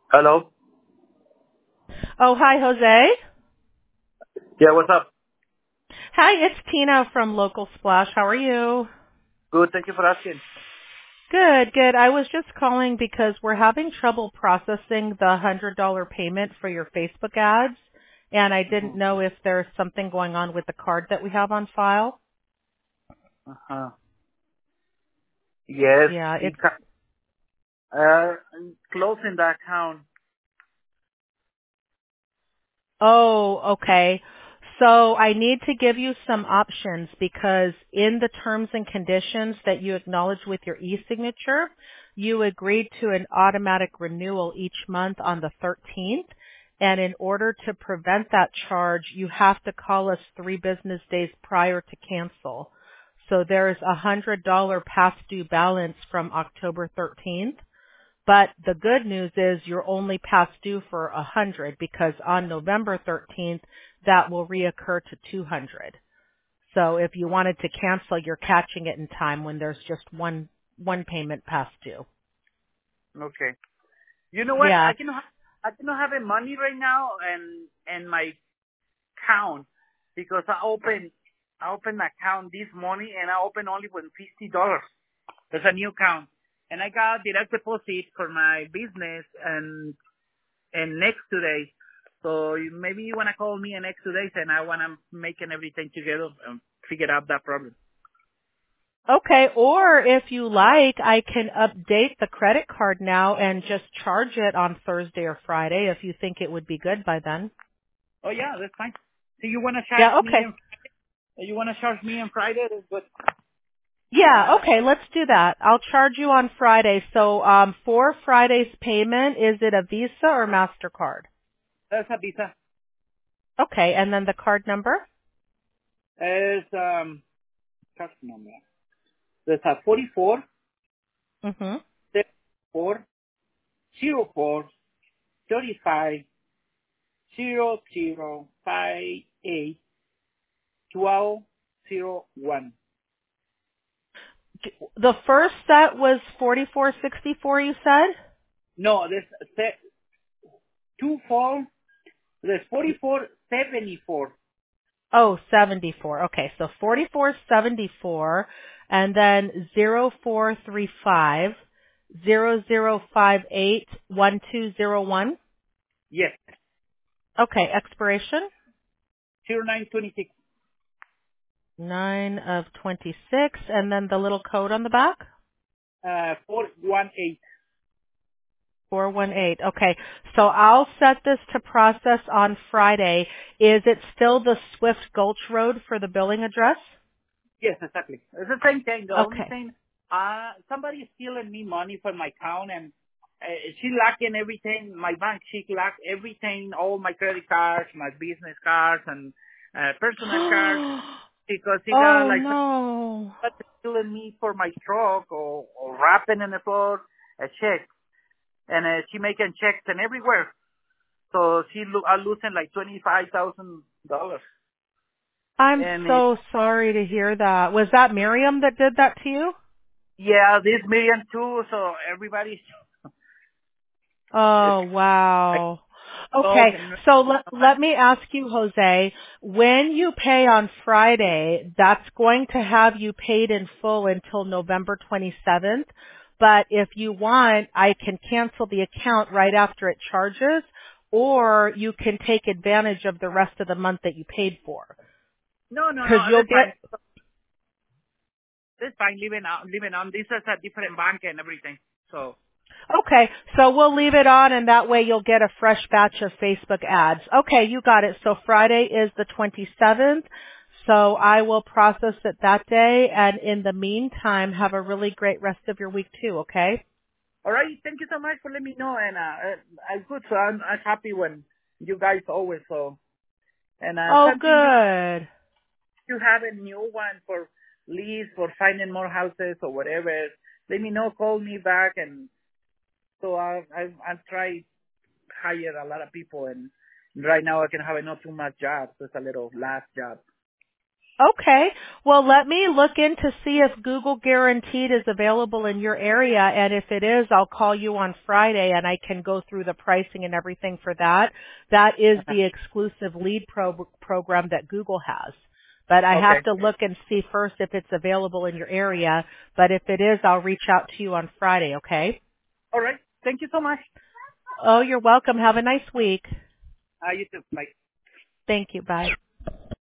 Hello? Oh, hi, Jose. Yeah, what's up? Hi, it's Tina from Local Splash. How are you? Good, thank you for asking. Good, good. I was just calling because we're having trouble processing the $100 payment for your Facebook ads, and I didn't know if there's something going on with the card that we have on file. Uh-huh. Yes, Yeah, it's uh, closing the account. Oh, okay. So I need to give you some options because in the terms and conditions that you acknowledge with your e-signature, you agreed to an automatic renewal each month on the 13th. And in order to prevent that charge, you have to call us 3 business days prior to cancel. So there's a $100 past due balance from October 13th. But the good news is you're only past due for 100 because on November 13th, that will reoccur to 200. So if you wanted to cancel, you're catching it in time when there's just one payment past due. Okay. You know what? Yeah. I cannot have any money right now and my account because I opened an account this morning and I opened only with $50. There's a new account. And I got direct deposit for my business and next 2 days. So maybe you wanna call me in next 2 days and I wanna making everything together and figure out that problem. Okay. Or if you like, I can update the credit card now and just charge it on Thursday or Friday if you think it would be good by then. Oh yeah, that's fine. So you wanna charge Yeah. me Okay. on Friday? That's good. Yeah, okay, let's do that. I'll charge you on Friday. So for Friday's payment, is it a Visa or MasterCard? That's a visa. Okay, and then the card number? It's card number. There's a 44 Mm-hmm. 4 04 35 00 58 1201. The first set was 4464, you said? No, there's 24. There's 4474. Oh, 74. Okay, so 4474 and then 0435 0058 1201. Yes, Okay, expiration? 0926. 9 of 26, and then the little code on the back? 418. 418. Okay. So I'll set this to process on Friday. Is it still the Swift Gulch Road for the billing address? Yes, exactly. It's the same thing. The only Okay. thing, somebody is stealing me money from my account and she locking everything. My bank, she locked everything, all my credit cards, my business cards and personal cards because she got Oh like no. somebody stealing me for my truck or wrapping in the floor a check. And she making checks and everywhere. So she are losing like $25,000. I'm And so sorry to hear that. Was that Miriam that did that to you? yeah, this million too. So everybody's it's Oh, like wow. dog Okay, and so let me ask you, Jose, when you pay on Friday, that's going to have you paid in full until November 27th. But if you want, I can cancel the account right after it charges, or you can take advantage of the rest of the month that you paid for. no, Because you'll that's fine. get That's fine. Living on. This is a different bank and everything. So Okay, so we'll leave it on and that way you'll get a fresh batch of Facebook ads. Okay, you got it. So Friday is the 27th. So I will process it that day and in the meantime have a really great rest of your week too, okay? all right, thank you so much for letting me know. And I'm good. So I'm happy when you guys always so. And Oh something good. you have a new one for lease for finding more houses or whatever. Let me know. Call me back and so I try hire a lot of people and right now I can have not too much jobs. Just a little last job. Okay. Well, let me look in to see if Google Guaranteed is available in your area, and if it is, I'll call you on Friday and I can go through the pricing and everything for that. That is the exclusive lead program that Google has. But I have Okay. to look and see first if it's available in your area, but if it is, I'll reach out to you on Friday, okay? All right. Thank you so much. Oh, you're welcome. Have a nice week. You too. Bye. Thank you. Bye.